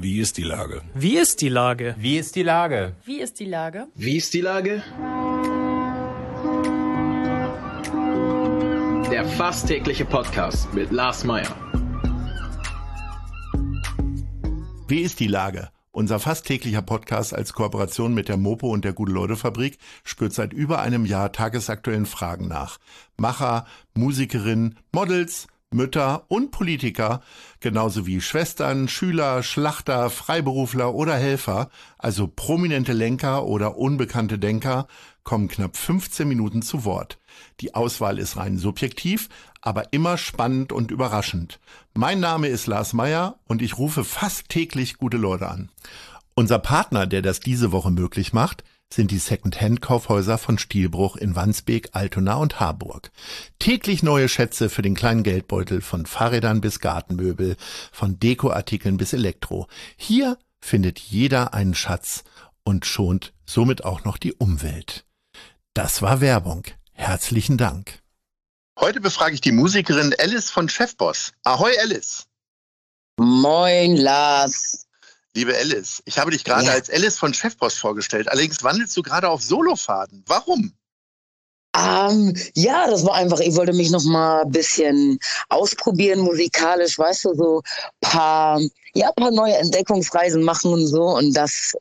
Wie ist die Lage? Wie ist die Lage? Wie ist die Lage? Wie ist die Lage? Wie ist die Lage? Der fast tägliche Podcast mit Lars Meyer. Wie ist die Lage? Unser fast täglicher Podcast als Kooperation mit der Mopo und der Gute-Leute-Fabrik spürt seit über einem Jahr tagesaktuellen Fragen nach. Macher, Musikerinnen, Models, Mütter und Politiker, genauso wie Schwestern, Schüler, Schlachter, Freiberufler oder Helfer, also prominente Lenker oder unbekannte Denker, kommen knapp 15 Minuten zu Wort. Die Auswahl ist rein subjektiv, aber immer spannend und überraschend. Mein Name ist Lars Meyer und ich rufe fast täglich gute Leute an. Unser Partner, der das diese Woche möglich macht, sind die Second-Hand-Kaufhäuser von Stielbruch in Wandsbek, Altona und Harburg. Täglich neue Schätze für den kleinen Geldbeutel, von Fahrrädern bis Gartenmöbel, von Dekoartikeln bis Elektro. Hier findet jeder einen Schatz und schont somit auch noch die Umwelt. Das war Werbung. Herzlichen Dank. Heute befrage ich die Musikerin Alice von Chefboss. Ahoi Alice. Moin Lars. Liebe Alice, ich habe dich gerade als Alice von Chefboss vorgestellt. Allerdings wandelst du gerade auf Solofaden. Warum? Das war einfach, ich wollte mich noch mal ein bisschen ausprobieren musikalisch, weißt du, so paar neue Entdeckungsreisen machen und so. Und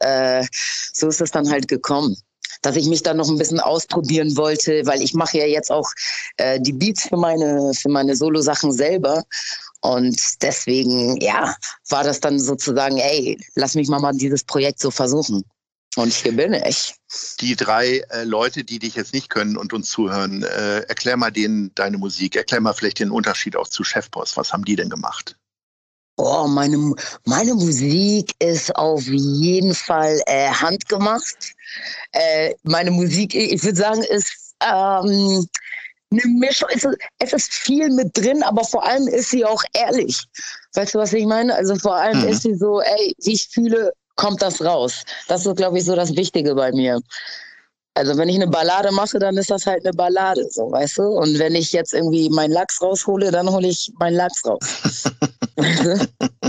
so ist es dann halt gekommen, dass ich mich dann noch ein bisschen ausprobieren wollte, weil ich mache ja jetzt auch die Beats für meine Solo-Sachen selber. Und deswegen, war das dann sozusagen, lass mich mal dieses Projekt so versuchen. Und hier bin ich. Die drei Leute, die dich jetzt nicht können und uns zuhören, erklär mal denen deine Musik. Erklär mal vielleicht den Unterschied auch zu Chefboss. Was haben die denn gemacht? Oh, meine Musik ist auf jeden Fall handgemacht. Meine Musik, ich würde sagen, ist eine Mischung. Es ist viel mit drin, aber vor allem ist sie auch ehrlich. Weißt du, was ich meine? Also vor allem ist sie so, wie ich fühle, kommt das raus. Das ist, glaube ich, so das Wichtige bei mir. Also wenn ich eine Ballade mache, dann ist das halt eine Ballade, so, weißt du? Und wenn ich jetzt irgendwie meinen Lachs raushole, dann hole ich meinen Lachs raus. Weißt du?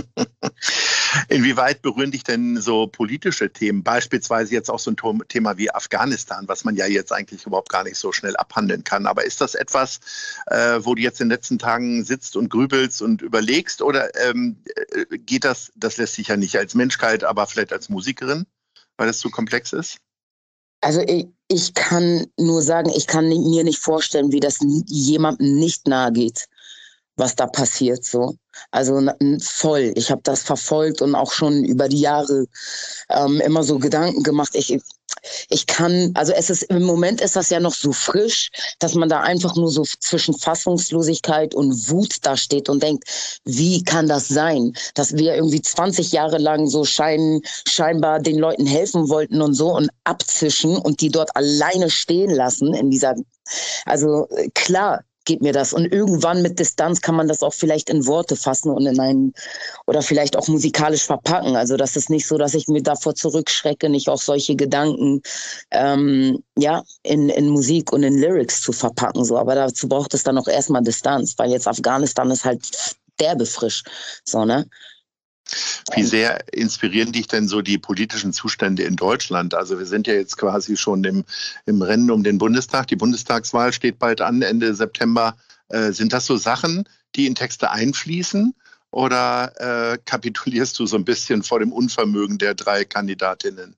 Inwieweit berühren dich denn so politische Themen, beispielsweise jetzt auch so ein Thema wie Afghanistan, was man ja jetzt eigentlich überhaupt gar nicht so schnell abhandeln kann. Aber ist das etwas, wo du jetzt in den letzten Tagen sitzt und grübelst und überlegst, oder geht das lässt sich ja nicht als Mensch kalt, aber vielleicht als Musikerin, weil das zu komplex ist? Also ich kann nur sagen, ich kann mir nicht vorstellen, wie das jemandem nicht nahe geht, was da passiert so. Also voll. Ich habe das verfolgt und auch schon über die Jahre immer so Gedanken gemacht. Ich kann, also im Moment ist das ja noch so frisch, dass man da einfach nur so zwischen Fassungslosigkeit und Wut da steht und denkt, wie kann das sein, dass wir irgendwie 20 Jahre lang so scheinbar den Leuten helfen wollten und so und abzischen und die dort alleine stehen lassen also klar geht mir das. Und irgendwann mit Distanz kann man das auch vielleicht in Worte fassen und oder vielleicht auch musikalisch verpacken. Also das ist nicht so, dass ich mir davor zurückschrecke, nicht auch solche Gedanken in Musik und in Lyrics zu verpacken. So. Aber dazu braucht es dann auch erstmal Distanz, weil jetzt Afghanistan ist halt derbe frisch. So, ne? Wie sehr inspirieren dich denn so die politischen Zustände in Deutschland? Also wir sind ja jetzt quasi schon im Rennen um den Bundestag. Die Bundestagswahl steht bald an, Ende September. Sind das so Sachen, die in Texte einfließen? Oder kapitulierst du so ein bisschen vor dem Unvermögen der drei Kandidatinnen?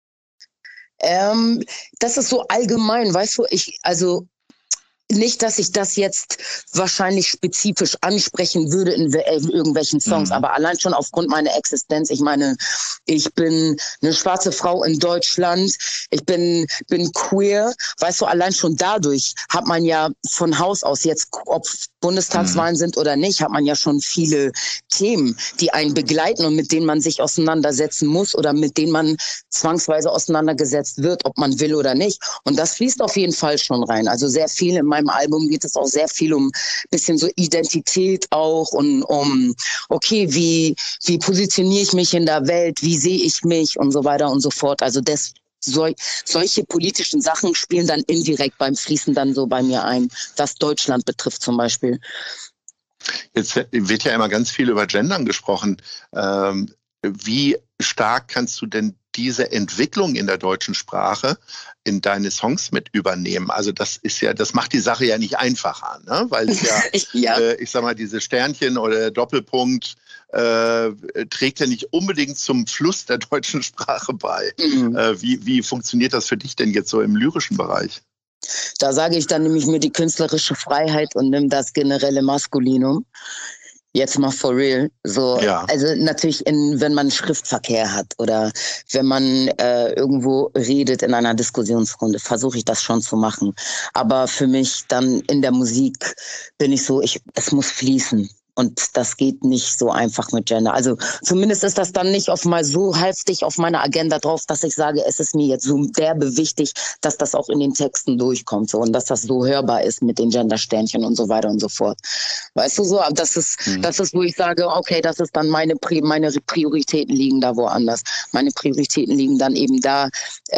Das ist so allgemein, weißt du, nicht, dass ich das jetzt wahrscheinlich spezifisch ansprechen würde in irgendwelchen Songs, aber allein schon aufgrund meiner Existenz. Ich meine, ich bin eine schwarze Frau in Deutschland, ich bin queer, weißt du, allein schon dadurch hat man ja von Haus aus jetzt, ob Bundestagswahlen sind oder nicht, hat man ja schon viele Themen, die einen begleiten und mit denen man sich auseinandersetzen muss oder mit denen man zwangsweise auseinandergesetzt wird, ob man will oder nicht. Und das fließt auf jeden Fall schon rein. Also sehr viel in meinem Album geht es auch sehr viel um bisschen so Identität auch und um, okay, wie positioniere ich mich in der Welt, wie sehe ich mich und so weiter und so fort. Also solche politischen Sachen spielen dann indirekt fließen dann so bei mir ein, was Deutschland betrifft zum Beispiel. Jetzt wird ja immer ganz viel über Gendern gesprochen. wie stark kannst du denn diese Entwicklung in der deutschen Sprache in deine Songs mit übernehmen? Also das macht die Sache ja nicht einfacher, ne? Weil es ich sag mal, diese Sternchen oder der Doppelpunkt trägt ja nicht unbedingt zum Fluss der deutschen Sprache bei. Wie funktioniert das für dich denn jetzt so im lyrischen Bereich? Da sage ich, dann nehme ich mir die künstlerische Freiheit und nehme das generelle Maskulinum. Jetzt mal for real. So, ja. Also natürlich, wenn man Schriftverkehr hat oder wenn man irgendwo redet in einer Diskussionsrunde, versuche ich das schon zu machen. Aber für mich dann in der Musik bin ich so, es muss fließen. Und das geht nicht so einfach mit Gender. Also zumindest ist das dann nicht auf mal so heftig auf meiner Agenda drauf, dass ich sage, es ist mir jetzt so derbe wichtig, dass das auch in den Texten durchkommt so und dass das so hörbar ist mit den Gendersternchen und so weiter und so fort. Weißt du so? Aber das ist, wo ich sage, okay, das ist dann meine Prioritäten liegen da woanders. Meine Prioritäten liegen dann eben da,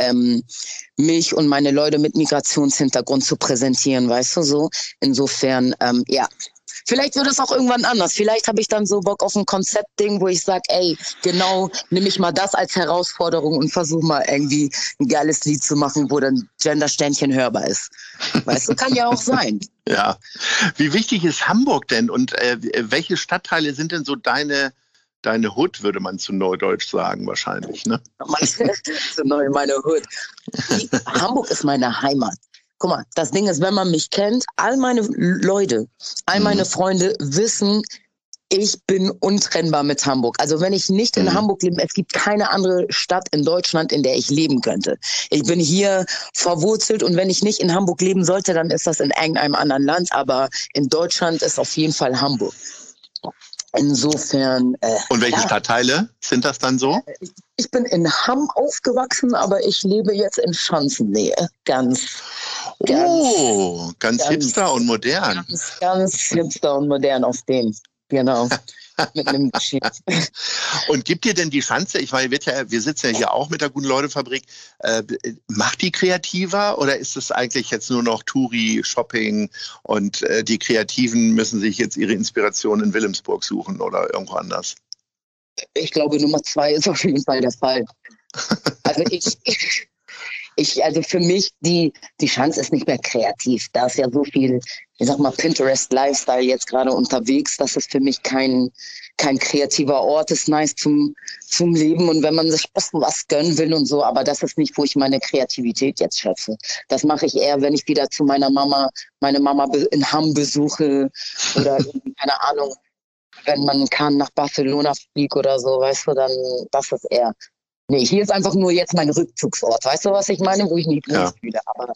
mich und meine Leute mit Migrationshintergrund zu präsentieren, weißt du so? Insofern, ja. Vielleicht wird es auch irgendwann anders. Vielleicht habe ich dann so Bock auf ein Konzeptding, wo ich sage, ey, genau, nehme ich mal das als Herausforderung und versuche mal irgendwie ein geiles Lied zu machen, wo dann Gendersternchen hörbar ist. Weißt du, kann ja auch sein. Ja. Wie wichtig ist Hamburg denn und welche Stadtteile sind denn so deine Hood, würde man zu Neudeutsch sagen wahrscheinlich, ne? Meine Hood. Hamburg ist meine Heimat. Guck mal, das Ding ist, wenn man mich kennt, all meine Leute, all meine Freunde wissen, ich bin untrennbar mit Hamburg. Also wenn ich nicht in Hamburg lebe, es gibt keine andere Stadt in Deutschland, in der ich leben könnte. Ich bin hier verwurzelt und wenn ich nicht in Hamburg leben sollte, dann ist das in irgendeinem anderen Land. Aber in Deutschland ist auf jeden Fall Hamburg. Insofern. Und welche Stadtteile sind das dann so? Ich bin in Hamm aufgewachsen, aber ich lebe jetzt in Schanzennähe. Ganz hipster und modern. Ganz hipster und modern auf dem. Genau. Mit einem Geschicht. Und gibt dir denn die Schanze, ich meine, wir sitzen ja hier auch mit der Guten-Leute-Fabrik, macht die kreativer oder ist es eigentlich jetzt nur noch Touri, Shopping und die Kreativen müssen sich jetzt ihre Inspiration in Wilhelmsburg suchen oder irgendwo anders? Ich glaube, Nummer 2 ist auf jeden Fall der Fall. Also also für mich, die Schanze ist nicht mehr kreativ. Da ist ja so viel, ich sag mal, Pinterest-Lifestyle jetzt gerade unterwegs. Das ist für mich kein kreativer Ort. Ist nice zum Leben und wenn man sich was gönnen will und so. Aber das ist nicht, wo ich meine Kreativität jetzt schöpfe. Das mache ich eher, wenn ich wieder zu meine Mama in Hamm besuche oder keine Ahnung, wenn man kann nach Barcelona fliegt oder so, weißt du, dann das ist eher. Nee, hier ist einfach nur jetzt mein Rückzugsort. Weißt du, was ich meine? Wo ich nicht fühle. Aber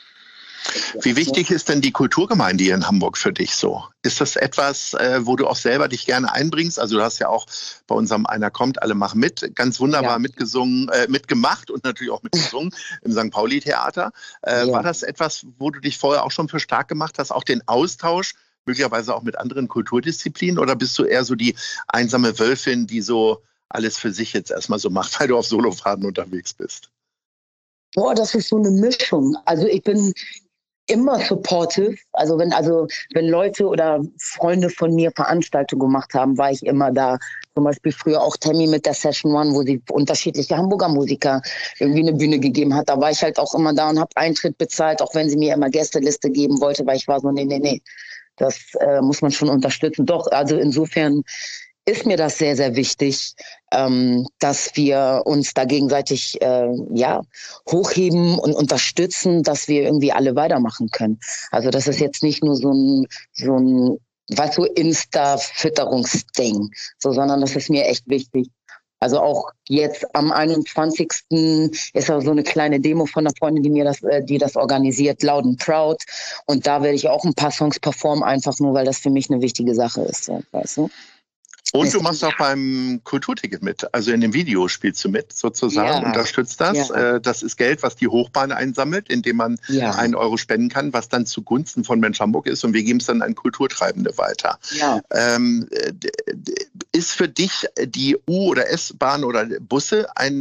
wie wichtig ist denn die Kulturgemeinde hier in Hamburg für dich so? Ist das etwas, wo du auch selber dich gerne einbringst? Also du hast ja auch bei unserem Einer kommt, alle machen mit, ganz wunderbar mitgesungen, mitgemacht und natürlich auch mitgesungen im St. Pauli-Theater. War das etwas, wo du dich vorher auch schon für stark gemacht hast, auch den Austausch, möglicherweise auch mit anderen Kulturdisziplinen? Oder bist du eher so die einsame Wölfin, die so alles für sich jetzt erstmal so macht, weil du auf Solofahrten unterwegs bist? Boah, das ist so eine Mischung. Also ich bin immer supportive. Also wenn Leute oder Freunde von mir Veranstaltungen gemacht haben, war ich immer da. Zum Beispiel früher auch Tammy mit der Session One, wo sie unterschiedliche Hamburger Musiker irgendwie eine Bühne gegeben hat. Da war ich halt auch immer da und habe Eintritt bezahlt, auch wenn sie mir immer Gästeliste geben wollte, weil ich war so, nee. Das muss man schon unterstützen. Doch, also insofern ist mir das sehr, sehr wichtig, dass wir uns da gegenseitig hochheben und unterstützen, dass wir irgendwie alle weitermachen können. Also das ist jetzt nicht nur so ein weißt du, Insta-Fütterungsding, sondern das ist mir echt wichtig. Also auch jetzt am 21. ist auch so eine kleine Demo von einer Freundin, die das organisiert, Loud and Proud. Und da werde ich auch ein paar Songs performen, einfach nur, weil das für mich eine wichtige Sache ist, weißt du? Und du machst auch beim Kulturticket mit, also in dem Video spielst du mit sozusagen, unterstützt das. Ja. Das ist Geld, was die Hochbahn einsammelt, indem man 1 Euro spenden kann, was dann zugunsten von Mensch Hamburg ist und wir geben es dann an Kulturtreibende weiter. Ja. Ist für dich die U- oder S-Bahn oder Busse ein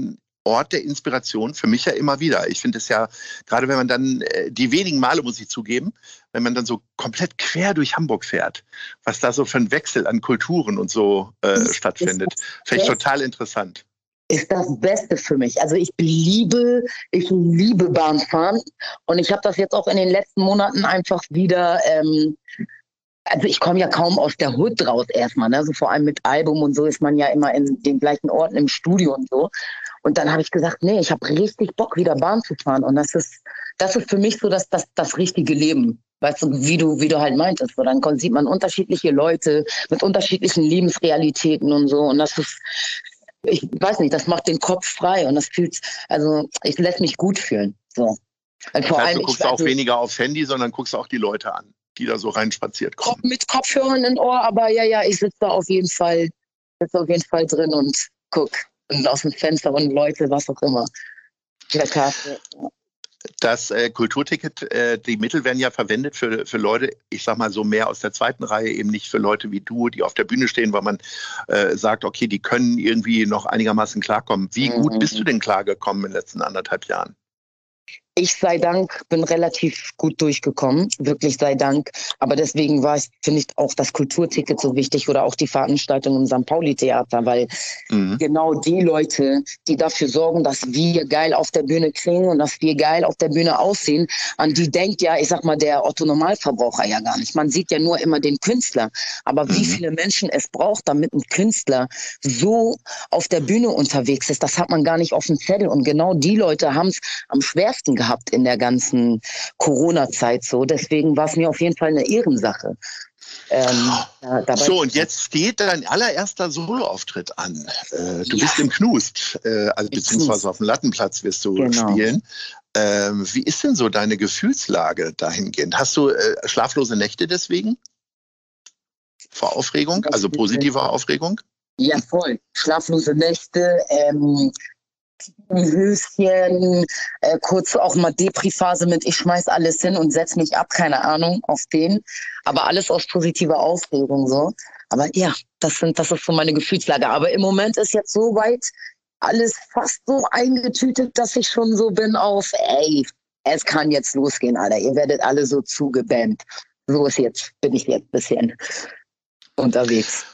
Ort der Inspiration für mich ja immer wieder. Ich finde es ja, gerade wenn man dann, die wenigen Male, muss ich zugeben, wenn man dann so komplett quer durch Hamburg fährt, was da so für ein Wechsel an Kulturen und so stattfindet, finde ich total interessant. Ist das Beste für mich. Also ich liebe Bahnfahren und ich habe das jetzt auch in den letzten Monaten einfach wieder, also ich komme ja kaum aus der Hood raus erstmal, ne? Also vor allem mit Album und so ist man ja immer in den gleichen Orten im Studio und so. Und dann habe ich gesagt, nee, ich habe richtig Bock, wieder Bahn zu fahren. Und das ist für mich so das richtige Leben. Weißt du, wie du halt meintest. So, dann sieht man unterschiedliche Leute mit unterschiedlichen Lebensrealitäten und so. Und das ist, ich weiß nicht, das macht den Kopf frei. Und ich lässt mich gut fühlen. So. Also vor allem, du guckst auch weniger aufs Handy, sondern guckst auch die Leute an, die da so reinspaziert kommen. Mit Kopfhörern im Ohr, aber ja, ich sitze da auf jeden Fall drin und guck. Und aus dem Fenster und Leute, was auch immer. Das Kulturticket, die Mittel werden ja verwendet für Leute, ich sag mal so mehr aus der zweiten Reihe, eben nicht für Leute wie du, die auf der Bühne stehen, weil man sagt, okay, die können irgendwie noch einigermaßen klarkommen. Wie gut bist du denn klargekommen in den letzten 1,5 Jahren? Ich sei Dank bin relativ gut durchgekommen, wirklich sei Dank. Aber deswegen finde ich auch das Kulturticket so wichtig oder auch die Veranstaltung im St. Pauli-Theater, weil genau die Leute, die dafür sorgen, dass wir geil auf der Bühne klingen und dass wir geil auf der Bühne aussehen, an die denkt ja, ich sag mal, der Otto-Normalverbraucher ja gar nicht. Man sieht ja nur immer den Künstler. Aber wie viele Menschen es braucht, damit ein Künstler so auf der Bühne unterwegs ist, das hat man gar nicht auf dem Zettel. Und genau die Leute haben es am schwersten gehabt in der ganzen Corona-Zeit so. Deswegen war es mir auf jeden Fall eine Ehrensache. So, und jetzt steht dein allererster Soloauftritt an. Du bist im Knust, beziehungsweise auf dem Lattenplatz wirst du spielen. Wie ist denn so deine Gefühlslage dahingehend? Hast du schlaflose Nächte deswegen? Vor Aufregung, also positive Aufregung? Ja, voll. Schlaflose Nächte, Höschen, kurz auch mal Depri-Phase mit ich schmeiß alles hin und setz mich ab, keine Ahnung, auf den. Aber alles aus positiver Aufregung so. Aber ja, das ist so meine Gefühlslage. Aber im Moment ist jetzt so weit alles fast so eingetütet, dass ich schon so bin auf, ey, es kann jetzt losgehen, Alter. Ihr werdet alle so zugebammt. Bin ich jetzt ein bisschen unterwegs.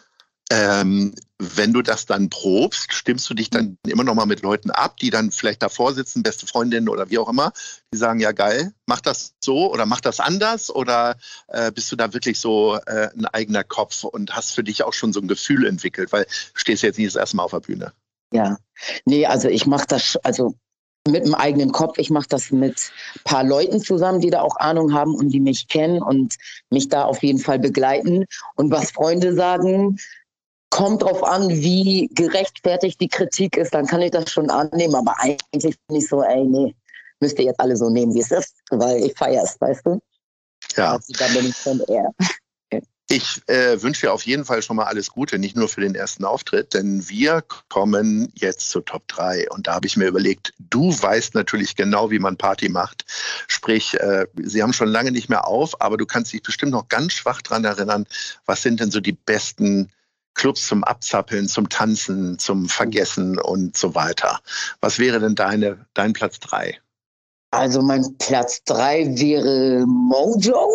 Wenn du das dann probst, stimmst du dich dann immer noch mal mit Leuten ab, die dann vielleicht davor sitzen, beste Freundinnen oder wie auch immer, die sagen, ja geil, mach das so oder mach das anders oder bist du da wirklich so ein eigener Kopf und hast für dich auch schon so ein Gefühl entwickelt, weil du stehst jetzt nicht das erste Mal auf der Bühne. Ja, nee, also ich mache das, mit dem eigenen Kopf. Ich mache das mit ein paar Leuten zusammen, die da auch Ahnung haben und die mich kennen und mich da auf jeden Fall begleiten. Und was Freunde sagen, kommt drauf an, wie gerechtfertigt die Kritik ist, dann kann ich das schon annehmen. Aber eigentlich bin ich so, ey, nee, müsst ihr jetzt alle so nehmen, wie es ist, weil ich feiere es, weißt du? Ja. Also, da bin ich schon eher. Ich wünsche dir auf jeden Fall schon mal alles Gute, nicht nur für den ersten Auftritt, denn wir kommen jetzt zur Top 3. Und da habe ich mir überlegt, du weißt natürlich genau, wie man Party macht. Sprich, sie haben schon lange nicht mehr auf, aber du kannst dich bestimmt noch ganz schwach dran erinnern, was sind denn so die besten Clubs zum Abzappeln, zum Tanzen, zum Vergessen und so weiter. Was wäre denn dein Platz 3? Also mein Platz 3 wäre Mojo.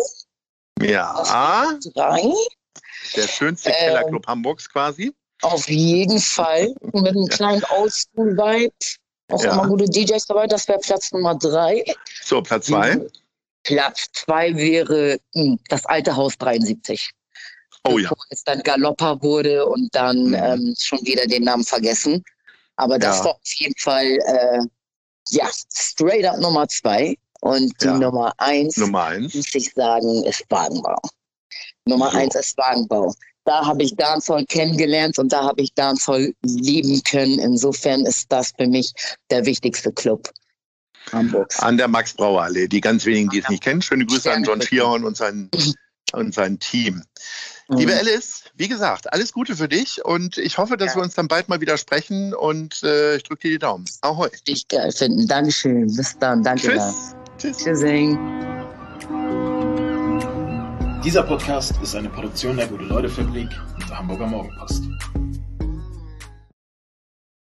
Ja. 3. Der schönste Kellerclub Hamburgs quasi. Auf jeden Fall. Mit einem kleinen Oldschool-Vibe. Auch immer gute DJs dabei. Das wäre Platz Nummer 3. So, Platz 2. Platz 2 wäre das alte Haus 73. Oh bevor es dann Galoppa wurde und dann schon wieder den Namen vergessen. Aber das war auf jeden Fall straight up Nummer 2. Und die Nummer 1, muss ich sagen, ist Wagenbau. Nummer 1 ist Wagenbau. Da habe ich Dancehall kennengelernt und da habe ich Dancehall lieben können. Insofern ist das für mich der wichtigste Club Hamburgs. An der Max-Brauer-Allee. Die ganz wenigen, die es nicht kennen. Schöne Grüße an John Schierhorn und sein Team. Liebe Alice, wie gesagt, alles Gute für dich und ich hoffe, dass wir uns dann bald mal wieder sprechen und ich drücke dir die Daumen. Ahoi. Ich geil finden. Dankeschön. Bis dann. Danke. Tschüss. Tschüssing. Dieser Podcast ist eine Produktion der Gute-Leute-Fabrik und der Hamburger Morgenpost.